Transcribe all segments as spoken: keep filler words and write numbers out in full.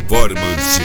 Performance.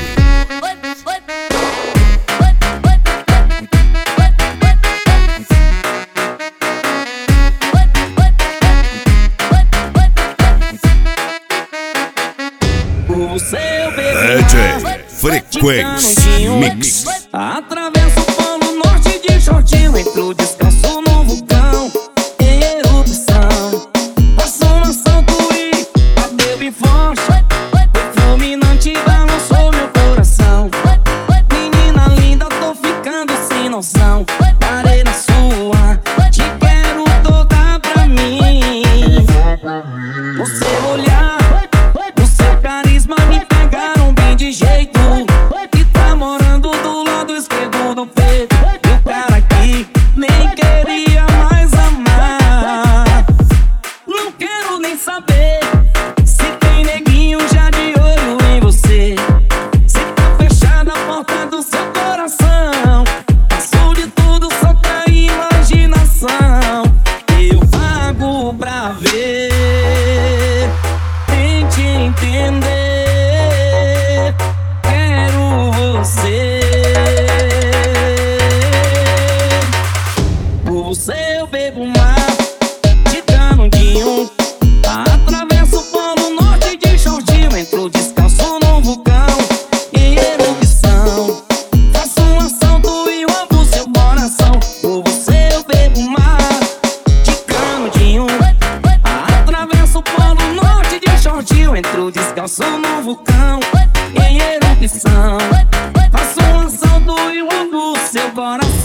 D J Frequência Mix. Atravesso o polo norte de shortinho, entro descalço no vulcão em erupção. Passou uma Santuí, bateu bem forte, o fulminante balançou meu coração. Menina linda, tô ficando sem noção. Parei na sua, te quero toda pra mim. O seu olhar, o seu carisma me pegaram bem de jeito. E tá morando do lado esquerdo do peito. E o cara aqui nem queria mais amar. Não quero nem saber se tem neguinho já de olho em você. Se tá fechada a porta do seu coração. Passou de tudo só pra imaginação. Eu pago pra ver, tente entender. Quero você. Por você eu bebo mar de canudinho. Atravesso o polo norte de shortinho, entro descalço no vulcão em erupção. Faço um assalto e roubo seu coração. Por você eu bebo mar de canudinho. Atravesso o polo norte de shortinho, entro descalço no vulcão em erupção. Faço um assalto e roubo seu coração.